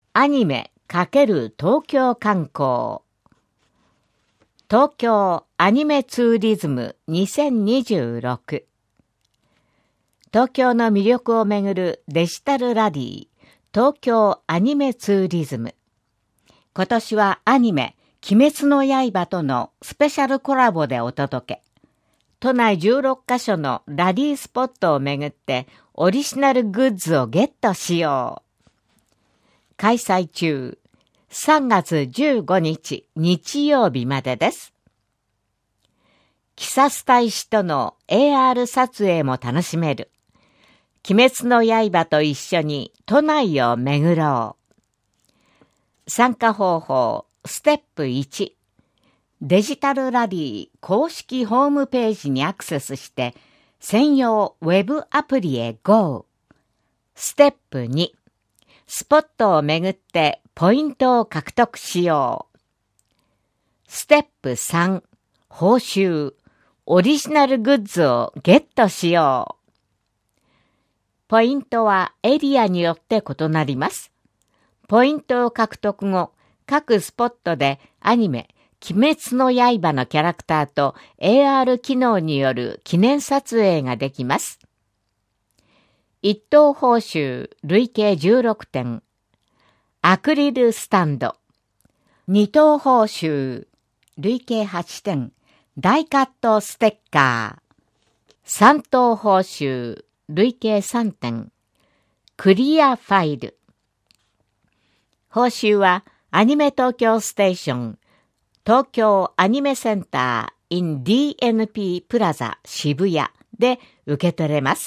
アニメ×東京観光。東京アニメツーリズム2026。東京の魅力をめぐるデジタルラディ、東京アニメツーリズム。今年はアニメ鬼滅の刃とのスペシャルコラボでお届け。都内16カ所のラディスポットをめぐってオリジナルグッズをゲットしよう。開催中、3月15日日曜日までです。キサス大使との AR 撮影も楽しめる。鬼滅の刃と一緒に都内を巡ろう。参加方法ステップ1。デジタルラディ公式ホームページにアクセスして専用ウェブアプリへ GO。ステップ2。スポットをめぐってポイントを獲得しよう。ステップ3。報酬。オリジナルグッズをゲットしよう。ポイントはエリアによって異なります。ポイントを獲得後、各スポットでアニメ鬼滅の刃のキャラクターと AR 機能による記念撮影ができます。一等報酬累計16点。アクリルスタンド。二等報酬累計8点。大カットステッカー。三等報酬累計3点。クリアファイル。報酬はアニメ東京ステーション、東京アニメセンター in DNP プラザ渋谷で受け取れます。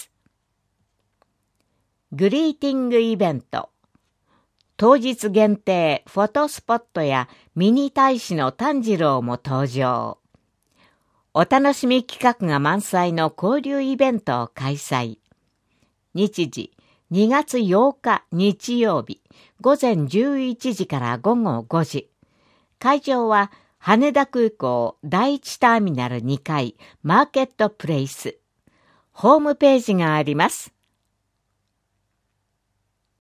グリーティングイベント。当日限定フォトスポットやミニ大使の炭治郎も登場。お楽しみ企画が満載の交流イベントを開催。日時2月8日日曜日午前11時から午後5時。会場は羽田空港第一ターミナル2階マーケットプレイス。ホームページがあります。